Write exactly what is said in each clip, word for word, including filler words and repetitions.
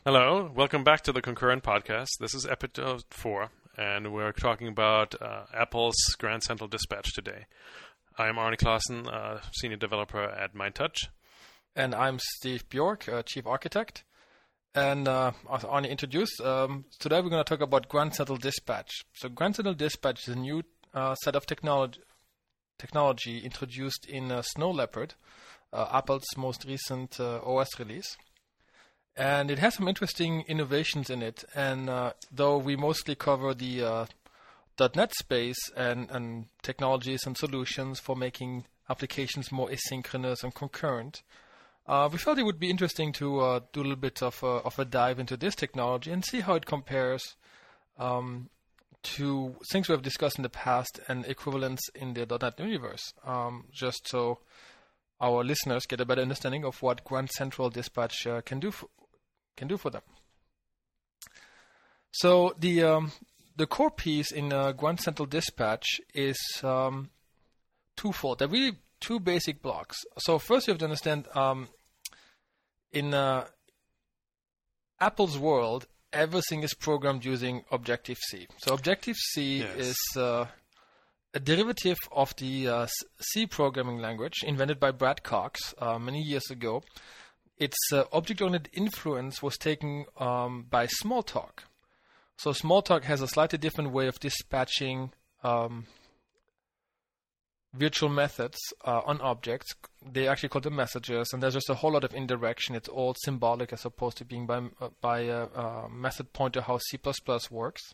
Hello, welcome back to the Concurrent Podcast. This is episode four, and we're talking about uh, Apple's Grand Central Dispatch today. I'm Arne Clausen, uh, Senior Developer at MindTouch. And I'm Steve Bjork, uh, Chief Architect. And uh, as Arne introduced, um, today we're going to talk about Grand Central Dispatch. So Grand Central Dispatch is a new uh, set of technology, technology introduced in uh, Snow Leopard, uh, Apple's most recent uh, O S release. And it has some interesting innovations in it. And uh, though we mostly cover the uh, .NET space and, and technologies and solutions for making applications more asynchronous and concurrent, uh, we felt it would be interesting to uh, do a little bit of a, of a dive into this technology and see how it compares um, to things we have discussed in the past and equivalents in the .NET universe, um, just so our listeners get a better understanding of what Grand Central Dispatch uh, can do for, can do for them. So the um, the core piece in uh, Grand Central Dispatch is um, twofold. There are really two basic blocks. So first you have to understand um, in uh, Apple's world, everything is programmed using Objective-C. So Objective-C Yes. is uh, a derivative of the uh, C programming language invented by Brad Cox uh, many years ago. Its uh, object-oriented influence was taken um, by Smalltalk. So Smalltalk has a slightly different way of dispatching um, virtual methods uh, on objects. They actually call them messages, and there's just a whole lot of indirection. It's all symbolic as opposed to being by uh, by a uh, method pointer, how C plus plus works.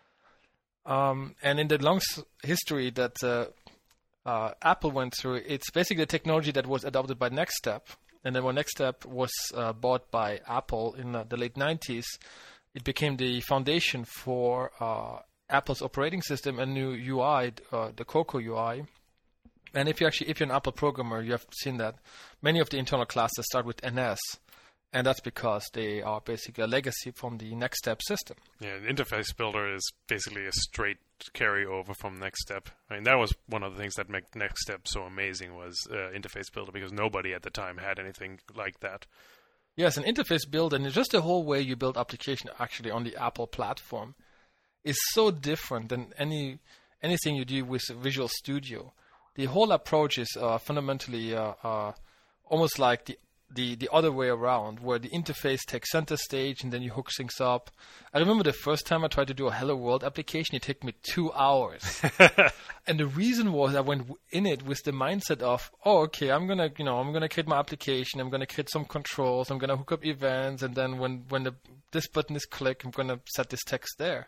Um, and in the long s- history that uh, uh, Apple went through, it's basically a technology that was adopted by NextStep. And then when NextStep was uh, bought by Apple in uh, the late nineties, it became the foundation for uh, Apple's operating system and new U I, uh, the Cocoa U I. And if you actually, if you're an Apple programmer, you have seen that many of the internal classes start with N S, and that's because they are basically a legacy from the NextStep system. Yeah, the interface builder is basically a straight carryover from NextStep. I mean, that was one of the things that made NextStep so amazing was uh, interface builder, because nobody at the time had anything like that. Yes, an interface builder, and just the whole way you build application actually on the Apple platform is so different than any anything you do with Visual Studio. The whole approach is uh, fundamentally uh, uh, almost like the The, the other way around, where the interface takes center stage and then you hook things up. I remember the first time I tried to do a Hello World application, it took me two hours. And the reason was I went in it with the mindset of, oh, okay, I'm gonna, you know, I'm gonna create my application, I'm gonna create some controls, I'm gonna hook up events, and then when when the, this button is clicked, I'm gonna set this text there.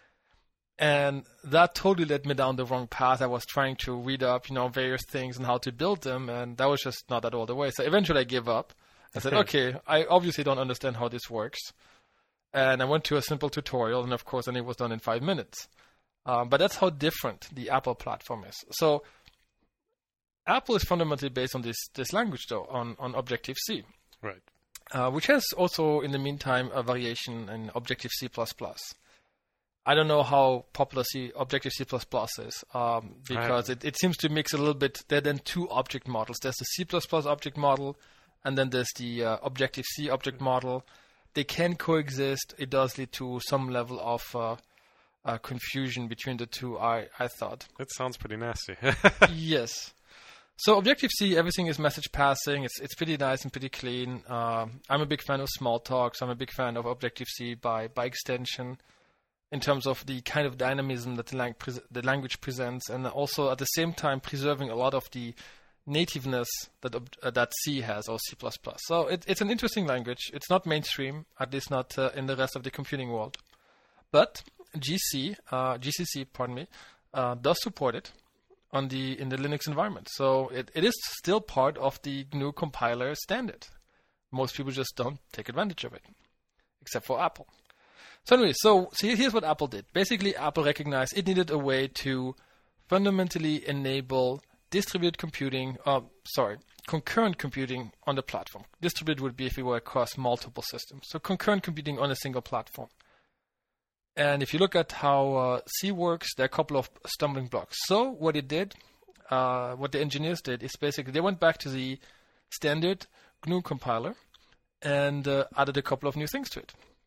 And that totally led me down the wrong path. I was trying to read up, you know, various things and how to build them, and that was just not at all the way. So eventually I gave up. I said, okay, I obviously don't understand how this works. And I went to a simple tutorial, and of course, then it was done in five minutes. Um, but that's how different the Apple platform is. So Apple is fundamentally based on this, this language, though, on, on Objective-C. Right. Uh, which has also, in the meantime, a variation in Objective-C plus plus. I don't know how popular C, Objective-C plus plus is, um, because it, it seems to mix a little bit. There are then two object models. There's the C plus plus object model, and then there's the uh, Objective-C object model. They can coexist. It does lead to some level of uh, uh, confusion between the two, I, I thought. That sounds pretty nasty. Yes. So Objective-C, everything is message passing. It's it's pretty nice and pretty clean. Uh, I'm a big fan of Smalltalk, so I'm a big fan of Objective-C by, by extension, in terms of the kind of dynamism that the, lang- pre- the language presents, and also at the same time preserving a lot of the nativeness that uh, that C has, or C plus plus. So it, it's an interesting language. It's not mainstream, at least not uh, in the rest of the computing world. But G C, uh, G C C, pardon me, uh, does support it on the in the Linux environment. So it, it is still part of the G N U compiler standard. Most people just don't take advantage of it, except for Apple. So anyway, so, so here's what Apple did. Basically, Apple recognized it needed a way to fundamentally enable distributed computing, uh, sorry, concurrent computing on the platform. Distributed would be if it were across multiple systems. So concurrent computing on a single platform. And if you look at how uh, C works, there are a couple of stumbling blocks. So what it did, uh, what the engineers did, is basically they went back to the standard G N U compiler and uh, added a couple of new things to it.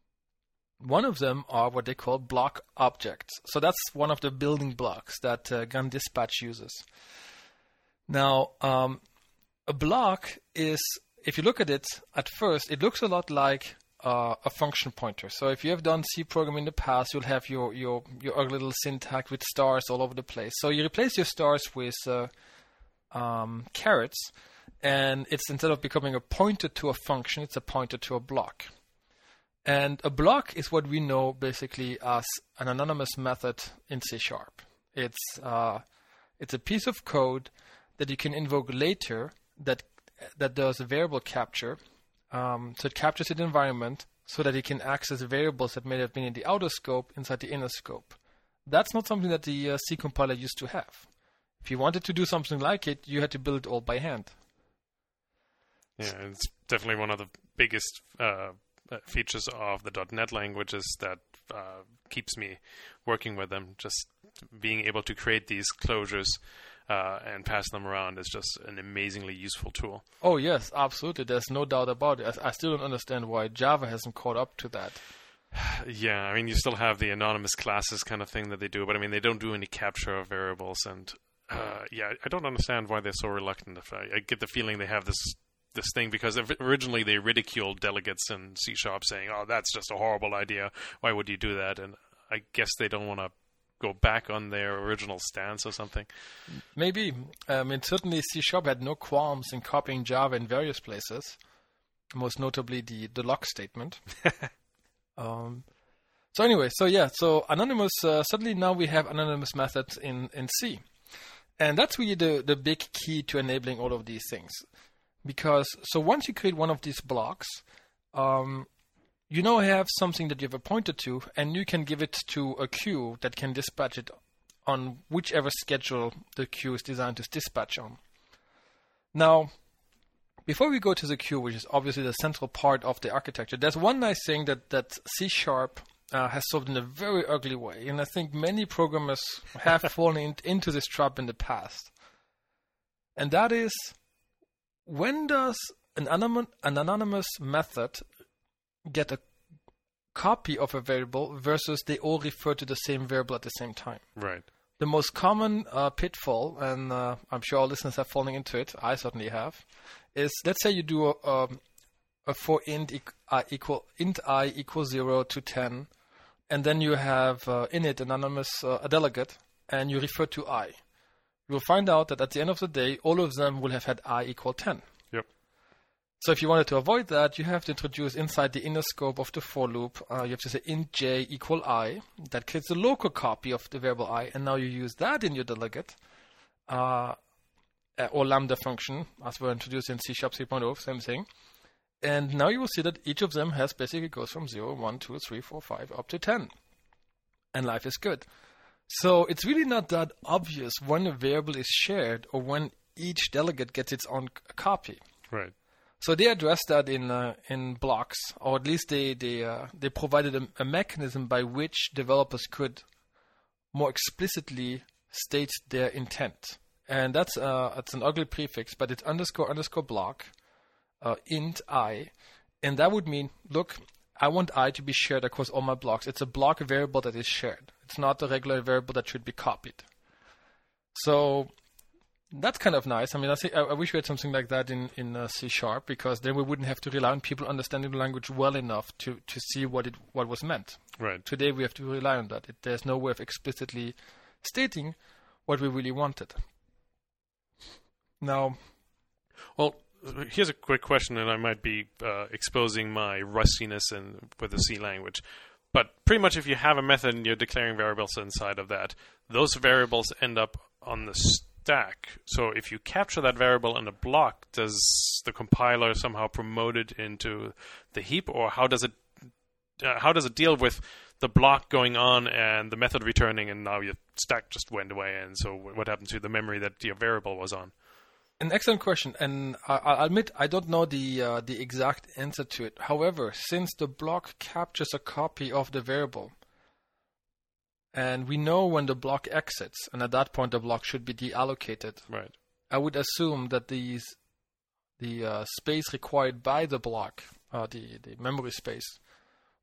One of them are what they call block objects. So that's one of the building blocks that uh, Gun Dispatch uses. Now, um, a block is, if you look at it at first, it looks a lot like uh, a function pointer. So if you have done C programming in the past, you'll have your, your, your ugly little syntax with stars all over the place. So you replace your stars with uh, um, carets, and it's, instead of becoming a pointer to a function, it's a pointer to a block. And a block is what we know basically as an anonymous method in C sharp. It's uh, it's a piece of code that you can invoke later that that does a variable capture. Um, so it captures the environment so that it can access variables that may have been in the outer scope inside the inner scope. That's not something that the uh, C compiler used to have. If you wanted to do something like it, you had to build it all by hand. Yeah, it's definitely one of the biggest uh, features of the .NET languages that uh, keeps me working with them. Just being able to create these closures uh, and pass them around is just an amazingly useful tool. Oh yes, absolutely. There's no doubt about it. I, I still don't understand why Java hasn't caught up to that. Yeah, I mean, you still have the anonymous classes kind of thing that they do, but I mean, they don't do any capture of variables. And uh, yeah, I don't understand why they're so reluctant. If I, I get the feeling they have this this thing because originally they ridiculed delegates in C Sharp saying, oh, that's just a horrible idea. Why would you do that? And I guess they don't want to go back on their original stance or something. Maybe. I mean, certainly C Sharp had no qualms in copying Java in various places, most notably the, the lock statement. um, so anyway, so yeah, so anonymous, uh, suddenly now we have anonymous methods in, in C. And that's really the, the big key to enabling all of these things. Because, so once you create one of these blocks, um, you now have something that you have a pointer to, and you can give it to a queue that can dispatch it on whichever schedule the queue is designed to dispatch on. Now, before we go to the queue, which is obviously the central part of the architecture, there's one nice thing that, that C Sharp uh, has solved in a very ugly way, and I think many programmers have fallen in, into this trap in the past. And that is, when does an, anom- an anonymous method get a copy of a variable versus they all refer to the same variable at the same time? Right. The most common uh, pitfall, and uh, I'm sure our listeners have fallen into it, I certainly have, is let's say you do a, a, a for int, e- uh, equal, int I equals zero to ten, and then you have uh, in it anonymous uh, a delegate, and you refer to I. You will find out that at the end of the day, all of them will have had I equal ten. Yep. So if you wanted to avoid that, you have to introduce inside the inner scope of the for loop, uh, you have to say int j equal I. That creates a local copy of the variable I, and now you use that in your delegate, uh, or lambda function, as we're introduced in C Sharp three point oh, same thing. And now you will see that each of them has basically goes from zero, one, two, three, four, five, up to ten. And life is good. So it's really not that obvious when a variable is shared or when each delegate gets its own c- copy. Right. So they addressed that in uh, in blocks, or at least they they uh, they provided a, a mechanism by which developers could more explicitly state their intent. And that's uh, it's an ugly prefix, but it's underscore underscore block uh, int I, and that would mean, look, I want I to be shared across all my blocks. It's a block variable that is shared. It's not a regular variable that should be copied. So that's kind of nice. I mean, I, think, I, I wish we had something like that in, in uh, C Sharp, because then we wouldn't have to rely on people understanding the language well enough to, to see what it what was meant. Right. Today we have to rely on that. It, there's no way of explicitly stating what we really wanted. Now, well, here's a quick question, and I might be uh, exposing my rustiness in, with the C language. But pretty much if you have a method and you're declaring variables inside of that, those variables end up on the stack. So if you capture that variable in a block, does the compiler somehow promote it into the heap, or how does it uh, how does it deal with the block going on and the method returning, and now your stack just went away, and so what happened to the memory that your variable was on? An excellent question, and I, I'll admit I don't know the uh, the exact answer to it. However, since the block captures a copy of the variable, and we know when the block exits, and at that point the block should be deallocated. Right. I would assume that these the uh, space required by the block, uh, the the memory space,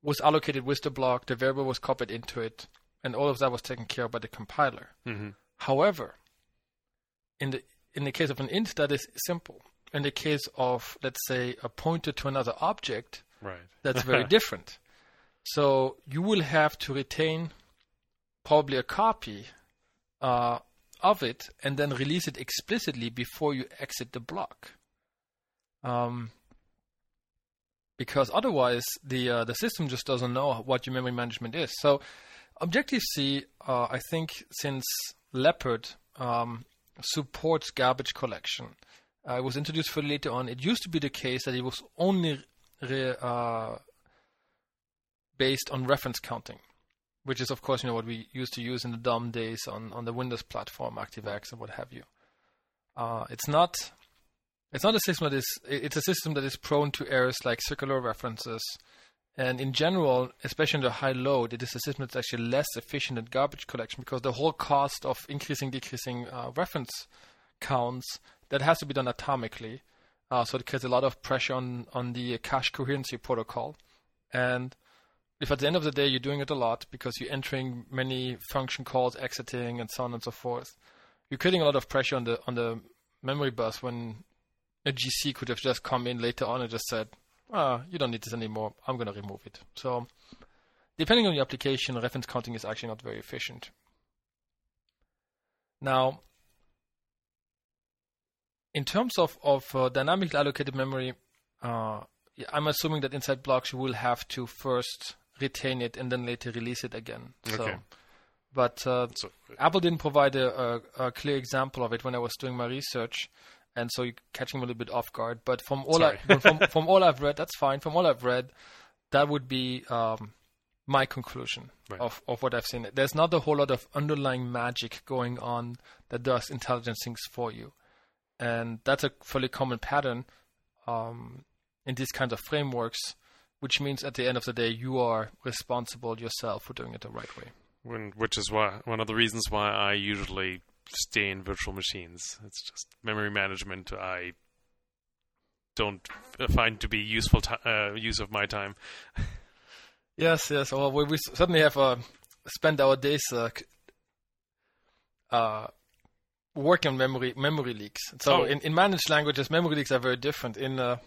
was allocated with the block, the variable was copied into it, and all of that was taken care of by the compiler. Mm-hmm. However, in the in the case of an int, that is simple. In the case of, let's say, a pointer to another object, right. that's very different. So you will have to retain probably a copy uh, of it and then release it explicitly before you exit the block. Um, because otherwise, the uh, the system just doesn't know what your memory management is. So Objective-C, uh, I think, since Leopard um, supports garbage collection, uh, it was introduced fairly later on. It used to be the case that it was only re, uh, based on reference counting, which is, of course, you know what we used to use in the D O M days on, on the Windows platform, ActiveX and what have you. Uh, it's not it's not a system that is it's a system that is prone to errors like circular references, and in general, especially under high load, it is a system that's actually less efficient than garbage collection because the whole cost of increasing, decreasing uh, reference counts, that has to be done atomically. Uh, so it creates a lot of pressure on on the cache coherency protocol, and if at the end of the day you're doing it a lot because you're entering many function calls, exiting, and so on and so forth, you're creating a lot of pressure on the on the memory bus when a G C could have just come in later on and just said, ah, you don't need this anymore, I'm going to remove it. So depending on the application, reference counting is actually not very efficient. Now, in terms of, of uh, dynamically allocated memory, uh, I'm assuming that inside blocks you will have to first retain it and then later release it again. Okay. So, but uh, So, Apple didn't provide a, a, a clear example of it when I was doing my research, and so you're catching me a little bit off guard. But from all I, Sorry. from, from all I've read, that's fine. From all I've read, that would be um, my conclusion Right. of, of what I've seen. There's not a whole lot of underlying magic going on that does intelligent things for you, and that's a fairly common pattern um, in these kinds of frameworks, which means at the end of the day you are responsible yourself for doing it the right way. when, which is why one of the reasons why I usually stay in virtual machines. It's just memory management I don't f- find to be useful t- uh, use of my time. Yes, yes. Well, we, we certainly have uh, spent our days uh, c- uh, working on memory memory leaks. So Oh. in, in managed languages, memory leaks are very different. In uh,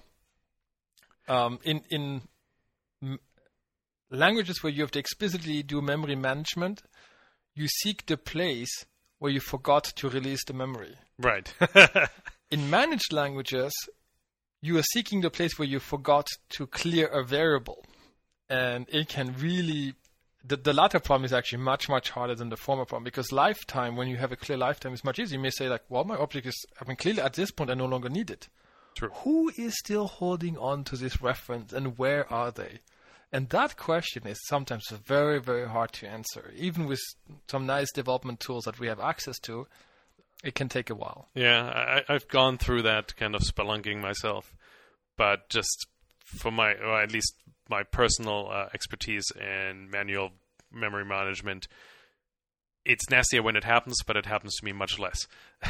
um, in in m- languages where you have to explicitly do memory management, you seek the place where you forgot to release the memory. Right. In managed languages, you are seeking the place where you forgot to clear a variable. And it can really, the, the latter problem is actually much, much harder than the former problem, because lifetime, when you have a clear lifetime, is much easier. You may say, like, well, my object is, I mean, clearly at this point, I no longer need it. True. Who is still holding on to this reference, and where are they? And that question is sometimes very, very hard to answer. Even with some nice development tools that we have access to, it can take a while. Yeah, I, I've gone through that kind of spelunking myself, but just for my, or at least my personal uh, expertise in manual memory management, it's nastier when it happens, but it happens to me much less.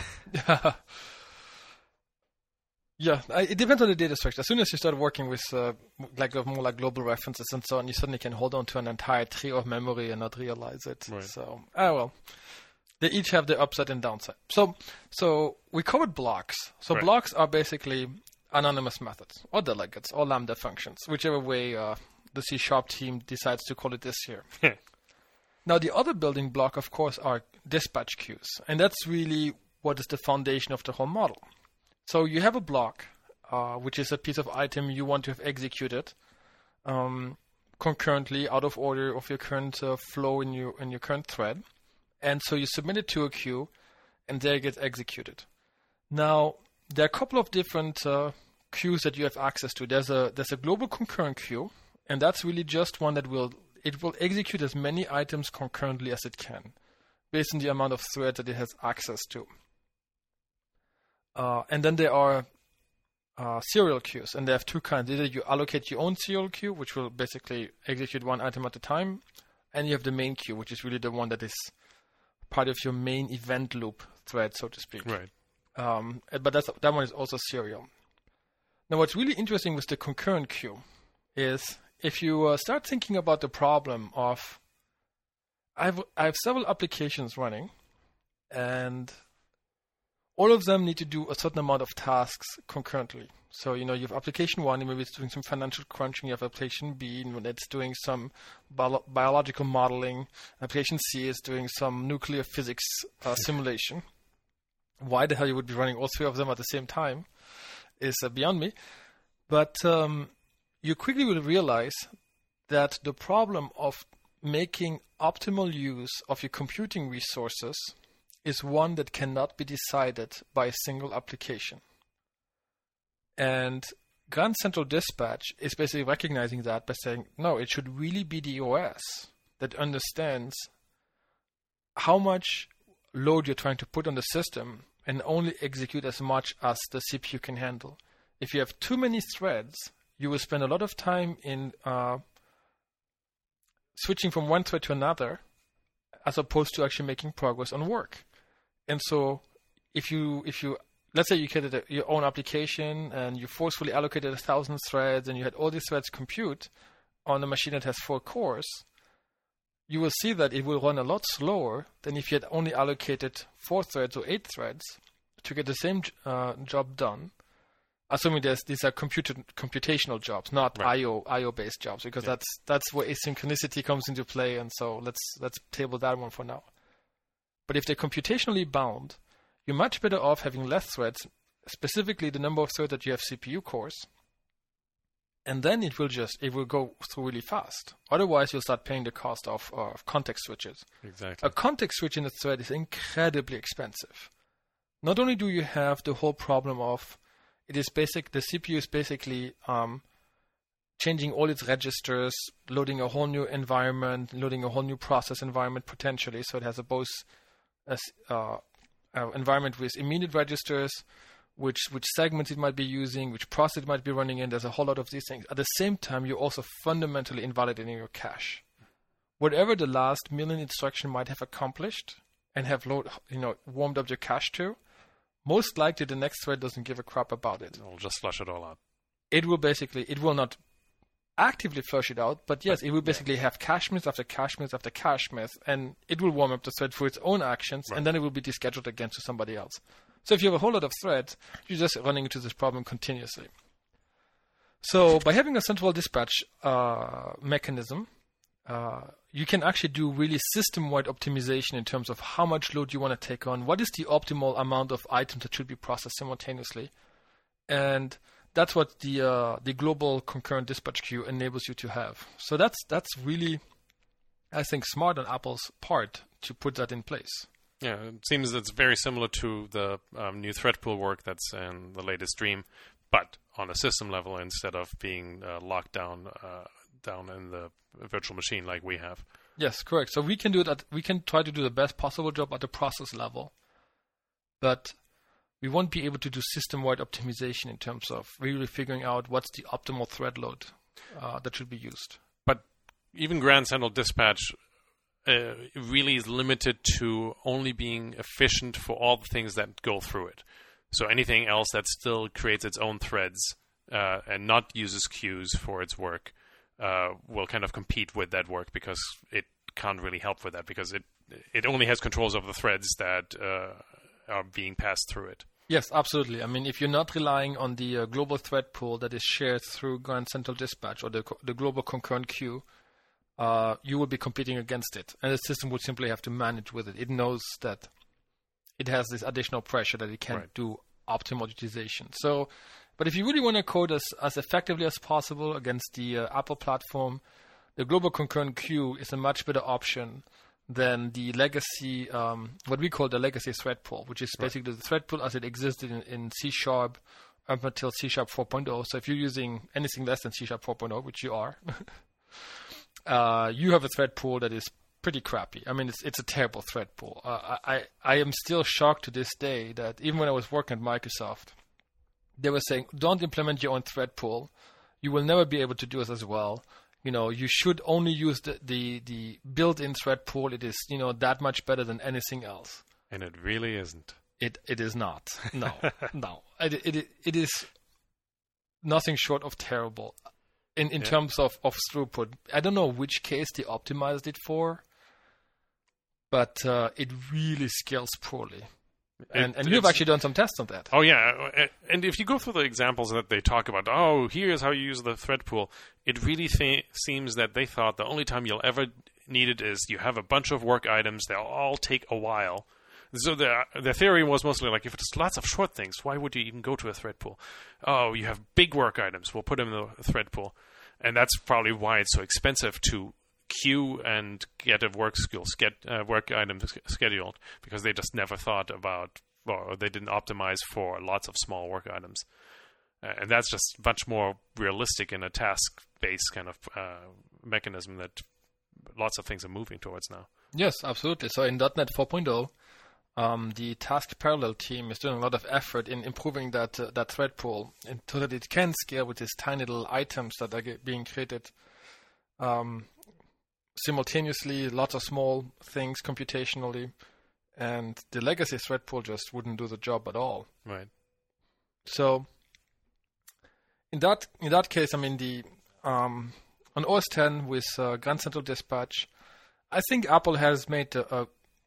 Yeah, I, it depends on the data structure. As soon as you start working with uh, like more like global references and so on, you suddenly can hold on to an entire tree of memory and not realize it. Right. So, ah well, they each have their upside and downside. So, so we covered blocks. So Right. blocks are basically anonymous methods or delegates or lambda functions, whichever way uh, the C Sharp team decides to call it this year. Now, the other building block, of course, are dispatch queues, and that's really what is the foundation of the whole model. So you have a block, uh, which is a piece of item you want to have executed um, concurrently, out of order of your current uh, flow in your in your current thread, and so you submit it to a queue, and there it gets executed. Now there are a couple of different uh, queues that you have access to. There's a there's a global concurrent queue, and that's really just one that will it will execute as many items concurrently as it can, based on the amount of threads that it has access to. Uh, and then there are uh, serial queues, and they have two kinds. Either you allocate your own serial queue, which will basically execute one item at a time, and you have the main queue, which is really the one that is part of your main event loop thread, so to speak. Right. Um, but that's, that one is also serial. Now, what's really interesting with the concurrent queue is if you uh, start thinking about the problem of, I've I have several applications running, and all of them need to do a certain amount of tasks concurrently. So, you know, you have application one, and maybe it's doing some financial crunching. You have application B, and it's doing some bio- biological modeling. Application C is doing some nuclear physics uh, simulation. Why the hell you would be running all three of them at the same time is uh, beyond me. But um, you quickly will realize that the problem of making optimal use of your computing resources is one that cannot be decided by a single application. And Grand Central Dispatch is basically recognizing that by saying, no, it should really be the O S that understands how much load you're trying to put on the system and only execute as much as the C P U can handle. If you have too many threads, you will spend a lot of time in uh, switching from one thread to another as opposed to actually making progress on work. And so if you if you let's say you created your own application and you forcefully allocated a thousand threads and you had all these threads compute on a machine that has four cores, you will see that it will run a lot slower than if you had only allocated four threads or eight threads to get the same uh, job done. Assuming there's, these are computed, computational jobs, not right. I O I O based jobs, because yeah. that's that's where asynchronicity comes into play. And so let's let's table that one for now. But if they're computationally bound, you're much better off having less threads, specifically the number of threads that you have C P U cores, and then it will just it will go through really fast. Otherwise, you'll start paying the cost of, uh, of context switches. Exactly. A context switch in a thread is incredibly expensive. Not only do you have the whole problem of it is basic, the C P U is basically um, changing all its registers, loading a whole new environment, loading a whole new process environment potentially. So it has a both a, uh, uh, environment with immediate registers, which which segments it might be using, which process it might be running in. There's a whole lot of these things. At the same time, you're also fundamentally invalidating your cache. Whatever the last million instruction might have accomplished and have load, you know, warmed up your cache to, most likely the next thread doesn't give a crap about it. It'll just flush it all out. It will basically, it will not actively flush it out, but yes, but, it will basically yeah. have cache miss after cache miss after cache miss, and it will warm up the thread for its own actions, right. and then it will be descheduled again to somebody else. So if you have a whole lot of threads, you're just running into this problem continuously. So by having a central dispatch uh, mechanism, uh, you can actually do really system-wide optimization in terms of how much load you want to take on, what is the optimal amount of items that should be processed simultaneously, and that's what the uh, the global concurrent dispatch queue enables you to have. So that's that's really, I think, smart on Apple's part to put that in place. Yeah, it seems it's very similar to the um, new thread pool work that's in the latest Dream, but on a system level instead of being uh, locked down uh, down in the virtual machine like we have. Yes, correct. So we can do that. We can try to do the best possible job at the process level, but we won't be able to do system-wide optimization in terms of really figuring out what's the optimal thread load uh, that should be used. But even Grand Central Dispatch uh, really is limited to only being efficient for all the things that go through it. So anything else that still creates its own threads uh, and not uses queues for its work uh, will kind of compete with that work because it can't really help with that because it it only has controls of the threads that uh, are being passed through it. Yes, absolutely. I mean, if you're not relying on the uh, global thread pool that is shared through Grand Central Dispatch or the co- the global concurrent queue, uh, you will be competing against it. And the system would simply have to manage with it. It knows that it has this additional pressure that it can't right. do optimal utilization. So, but if you really want to code as, as effectively as possible against the uh, Apple platform, the global concurrent queue is a much better option than the legacy, um, what we call the legacy thread pool, which is basically right. the thread pool as it existed in, in C Sharp up until C Sharp four point oh. So if you're using anything less than C Sharp four point oh, which you are, uh, you have a thread pool that is pretty crappy. I mean, it's it's a terrible thread pool. Uh, I I am still shocked to this day that even when I was working at Microsoft, they were saying, don't implement your own thread pool. You will never be able to do it as well. You know, you should only use the, the, the built-in thread pool. It is, you know, that much better than anything else. And it really isn't. It it is not. No, no. It, it it is nothing short of terrible. in, in yeah. terms of, of throughput. I don't know which case they optimized it for, but uh, it really scales poorly. And, It, and you've actually done some tests on that. Oh, yeah. And if you go through the examples that they talk about, oh, here's how you use the thread pool, it really th- seems that they thought the only time you'll ever need it is you have a bunch of work items. They'll all take a while. So the, the theory was mostly like, if it's lots of short things, why would you even go to a thread pool? Oh, you have big work items. We'll put them in the thread pool. And that's probably why it's so expensive to queue and get a work skill, get uh, work items scheduled, because they just never thought about, or they didn't optimize for lots of small work items. Uh, and that's just much more realistic in a task-based kind of uh, mechanism that lots of things are moving towards now. Yes, absolutely. So in dot NET four point oh, um, the task parallel team is doing a lot of effort in improving that uh, that thread pool, and so that it can scale with these tiny little items that are get, being created um, simultaneously, lots of small things computationally, and the legacy thread pool just wouldn't do the job at all. Right. So in that in that case, I mean, the um, on O S ten with uh, Grand Central Dispatch, I think Apple has made a, a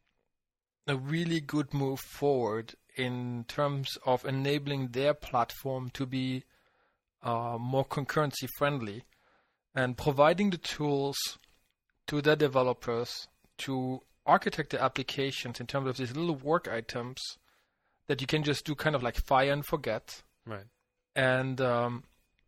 a really good move forward in terms of enabling their platform to be uh, more concurrency friendly and providing the tools to their developers to architect the applications in terms of these little work items that you can just do kind of like fire and forget. Right. And um,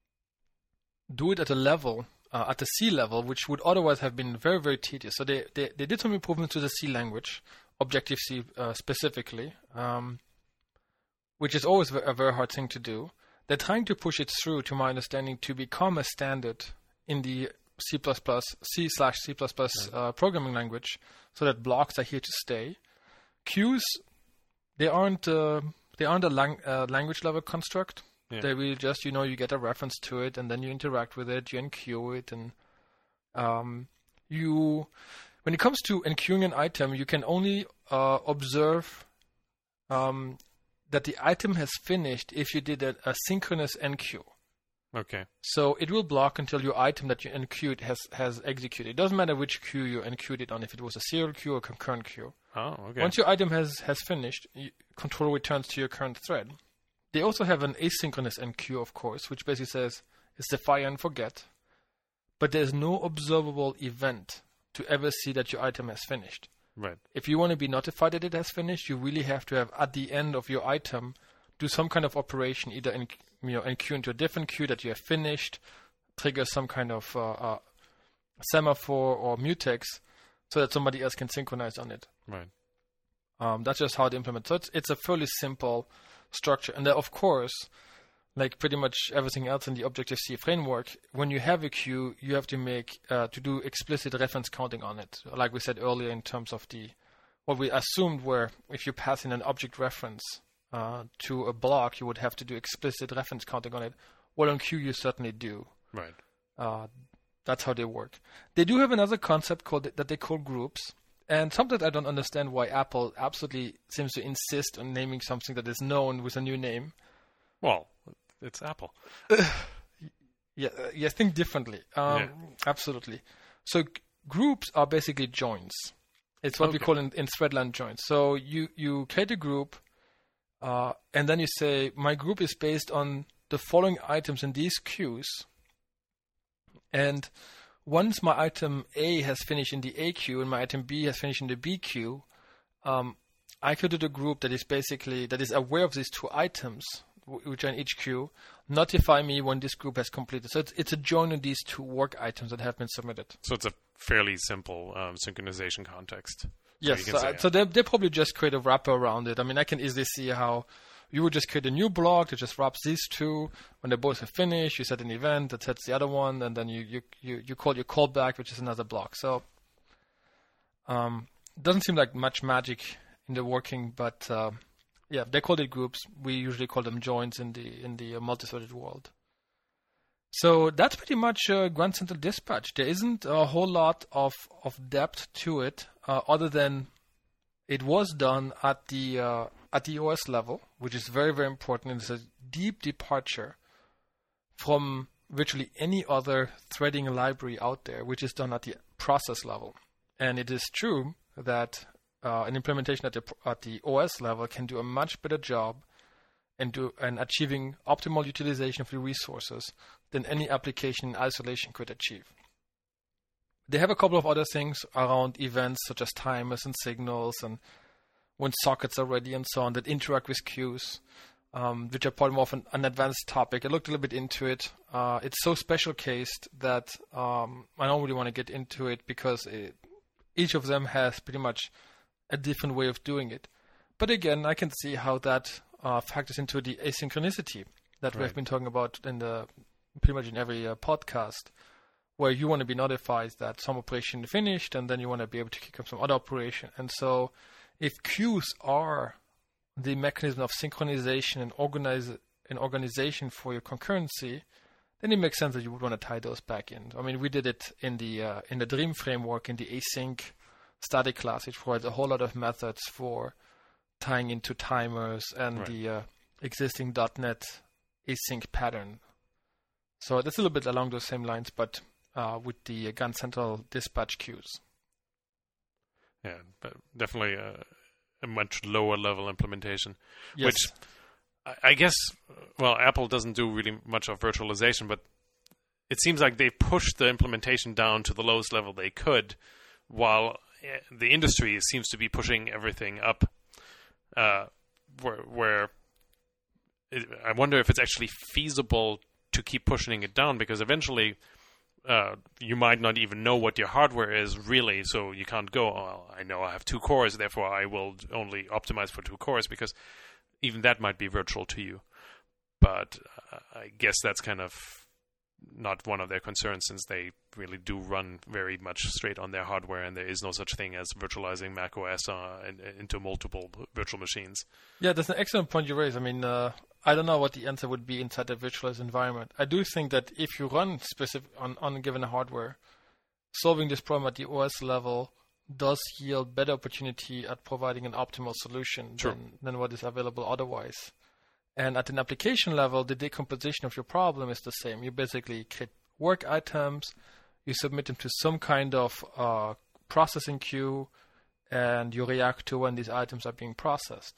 do it at a level, uh, at the C level, which would otherwise have been very, very tedious. So they, they, they did some improvements to the C language, Objective-C uh, specifically, um, which is always a very hard thing to do. They're trying to push it through, to my understanding, to become a standard in the C plus plus, C slash C plus plus uh, programming language, so that blocks are here to stay. Queues, they aren't uh, they aren't a lang- uh, language level construct. Yeah. They really just, you know, you get a reference to it, and then you interact with it, you enqueue it, and um, you. When it comes to enqueuing an item, you can only uh, observe um, that the item has finished if you did a, a synchronous enqueue. Okay. So it will block until your item that you enqueued has, has executed. It doesn't matter which queue you enqueued it on, if it was a serial queue or concurrent queue. Oh, okay. Once your item has, has finished, you, control returns to your current thread. They also have an asynchronous enqueue, of course, which basically says it's the fire and forget. But there's no observable event to ever see that your item has finished. Right. If you want to be notified that it has finished, you really have to have, at the end of your item, do some kind of operation, either in, you know, enqueue into a different queue that you have finished, trigger some kind of uh, uh, semaphore or mutex, so that somebody else can synchronize on it. Right. Um, that's just how they implement. So it's, it's a fairly simple structure. And then, of course, like pretty much everything else in the Objective-C framework, when you have a queue, you have to make uh, to do explicit reference counting on it. Like we said earlier, in terms of the what we assumed were, if you pass in an object reference uh, to a block, you would have to do explicit reference counting on it. Well, on queue, you certainly do. Right. Uh, that's how they work. They do have another concept called that they call groups. And sometimes I don't understand why Apple absolutely seems to insist on naming something that is known with a new name. Well, it's Apple. yeah, uh, yeah, think differently. Um, yeah. Absolutely. So g- groups are basically joins. It's what okay. we call in, in Threadland joins. So you, you create a group, uh, and then you say, my group is based on the following items in these queues. And once my item A has finished in the A queue and my item B has finished in the B queue, um, I created a group that is basically, that is aware of these two items, which are in each queue, notify me when this group has completed. So it's, it's a join of these two work items that have been submitted. So it's a fairly simple um, synchronization context. Yes, so, so, say, so they, they probably just create a wrapper around it. I mean, I can easily see how you would just create a new block that just wraps these two. When they both have finished, you set an event that sets the other one, and then you, you, you, you call your callback, which is another block. So um, it doesn't seem like much magic in the working, but... Uh, Yeah, they call it groups. We usually call them joins in the in the uh, multi-threaded world. So that's pretty much uh, Grand Central Dispatch. There isn't a whole lot of, of depth to it, uh, other than it was done at the uh, at the O S level, which is very very important. It's a deep departure from virtually any other threading library out there, which is done at the process level. And it is true that uh, an implementation at the at the O S level can do a much better job and do and achieving optimal utilization of the resources than any application in isolation could achieve. They have a couple of other things around events such as timers and signals and when sockets are ready and so on that interact with queues, um, which are part more of an, an advanced topic. I looked a little bit into it. Uh, it's so special cased that um, I don't really want to get into it because it, each of them has pretty much a different way of doing it. But again, I can see how that uh, factors into the asynchronicity that right. we've been talking about in the pretty much in every uh, podcast, where you want to be notified that some operation finished and then you want to be able to kick up some other operation. And so if queues are the mechanism of synchronization and organize an organization for your concurrency, then it makes sense that you would want to tie those back in. I mean, we did it in the uh, in the Dream framework in the async static class, which provides a whole lot of methods for tying into timers and right. the uh, existing dot net async pattern. So that's a little bit along those same lines, but uh, with the Gun Central dispatch queues. Yeah, but definitely a, a much lower level implementation, Yes. which I, I guess, well, Apple doesn't do really much of virtualization, but it seems like they pushed the implementation down to the lowest level they could, while the industry seems to be pushing everything up, uh, where, where it, I wonder if it's actually feasible to keep pushing it down, because eventually uh, you might not even know what your hardware is really, so you can't go, oh, well, I know I have two cores, therefore I will only optimize for two cores, because even that might be virtual to you. But uh, I guess that's kind of not one of their concerns, since they really do run very much straight on their hardware, and there is no such thing as virtualizing macOS uh, in, into multiple virtual machines. Yeah, that's an excellent point you raise. I mean, uh, I don't know what the answer would be inside a virtualized environment. I do think that if you run specific on, on given hardware, solving this problem at the O S level does yield better opportunity at providing an optimal solution Sure. than, than what is available otherwise. And at an application level, the decomposition of your problem is the same. You basically create work items, you submit them to some kind of uh, processing queue, and you react to when these items are being processed.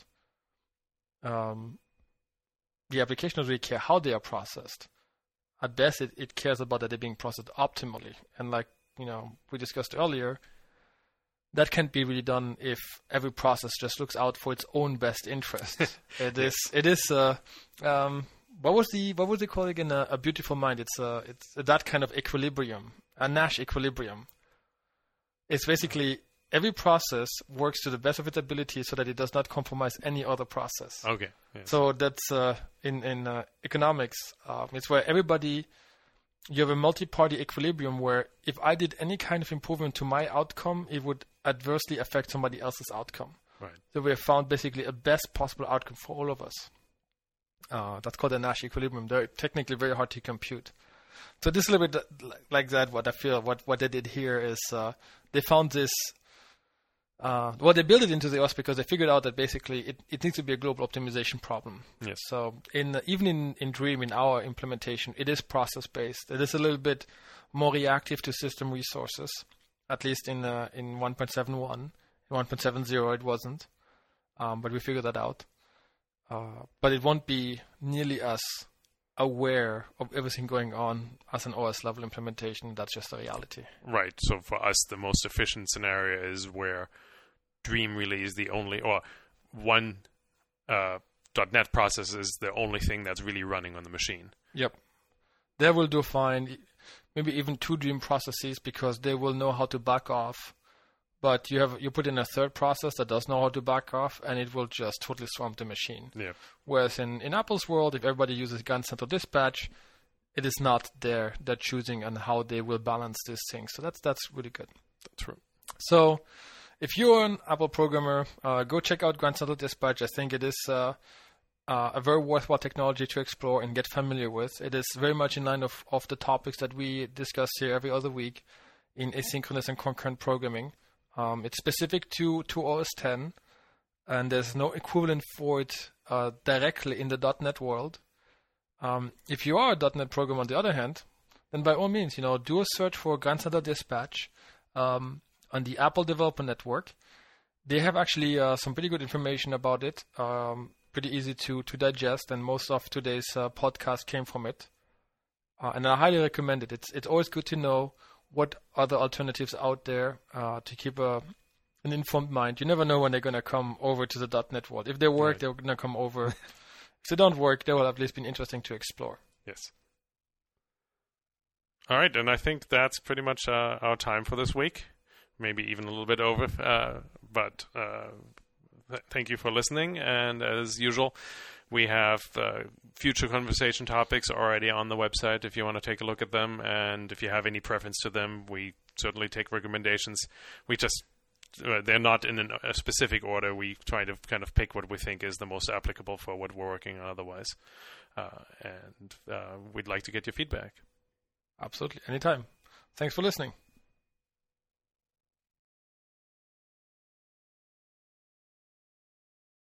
Um, the application doesn't really care how they are processed. At best, it, it cares about that they're being processed optimally. And like you know we discussed earlier, that can't be really done if every process just looks out for its own best interest. It is. It is. Uh, um, what was the? What was it called again? Uh, a beautiful mind. It's. Uh, it's that kind of equilibrium. A Nash equilibrium. It's basically every process works to the best of its ability so that it does not compromise any other process. Okay. Yes. So that's uh, in in uh, economics. Um, it's where everybody. You have a multi-party equilibrium where if I did any kind of improvement to my outcome, it would adversely affect somebody else's outcome. Right. So we have found basically a best possible outcome for all of us. Uh, that's called a Nash equilibrium. They're technically very hard to compute. So this is a little bit like that. What I feel, what, what they did here is uh, they found this. Uh, well, they built it into the O S because they figured out that basically it, it needs to be a global optimization problem. Yes. So in uh, even in, in Dream, in our implementation, it is process-based. It is a little bit more reactive to system resources, at least in uh, in one point seven one. In one point seven zero it wasn't, um, but we figured that out. Uh, but it won't be nearly as aware of everything going on as an O S level implementation. That's just the reality. Right. So for us, the most efficient scenario is where Dream really is the only, or one uh, .NET process is the only thing that's really running on the machine. Yep. They will do fine, maybe even two Dream processes, because they will know how to back off. But you have you put in a third process that does know how to back off, and it will just totally swamp the machine. Yeah. Whereas in, in Apple's world, if everybody uses Gun Central Dispatch, it is not their their choosing on how they will balance these things. So that's that's really good. That's right. So if you're an Apple programmer, uh, go check out Gun Central Dispatch. I think it is uh, uh, a very worthwhile technology to explore and get familiar with. It is very much in line of, of the topics that we discuss here every other week in asynchronous and concurrent programming. Um, it's specific to, to O S ten, and there's no equivalent for it uh, directly in the .NET world. Um, if you are a .dot net program, on the other hand, then by all means, you know, do a search for Grand Central Dispatch um, on the Apple Developer Network. They have actually uh, some pretty good information about it, um, pretty easy to, to digest, and most of today's uh, podcast came from it. Uh, and I highly recommend it. It's it's always good to know what other alternatives out there uh, to keep a an informed mind. You never know when they're going to come over to the .dot net world. If they work, right. they're going to come over. If they don't work, they will at least be interesting to explore. Yes. All right, and I think that's pretty much uh, our time for this week. Maybe even a little bit over, uh, but uh, th- thank you for listening. And as usual, we have uh, future conversation topics already on the website if you want to take a look at them. And if you have any preference to them, we certainly take recommendations. We just, uh, they're not in an, a specific order. We try to kind of pick what we think is the most applicable for what we're working on otherwise. Uh, and uh, we'd like to get your feedback. Absolutely. Anytime. Thanks for listening.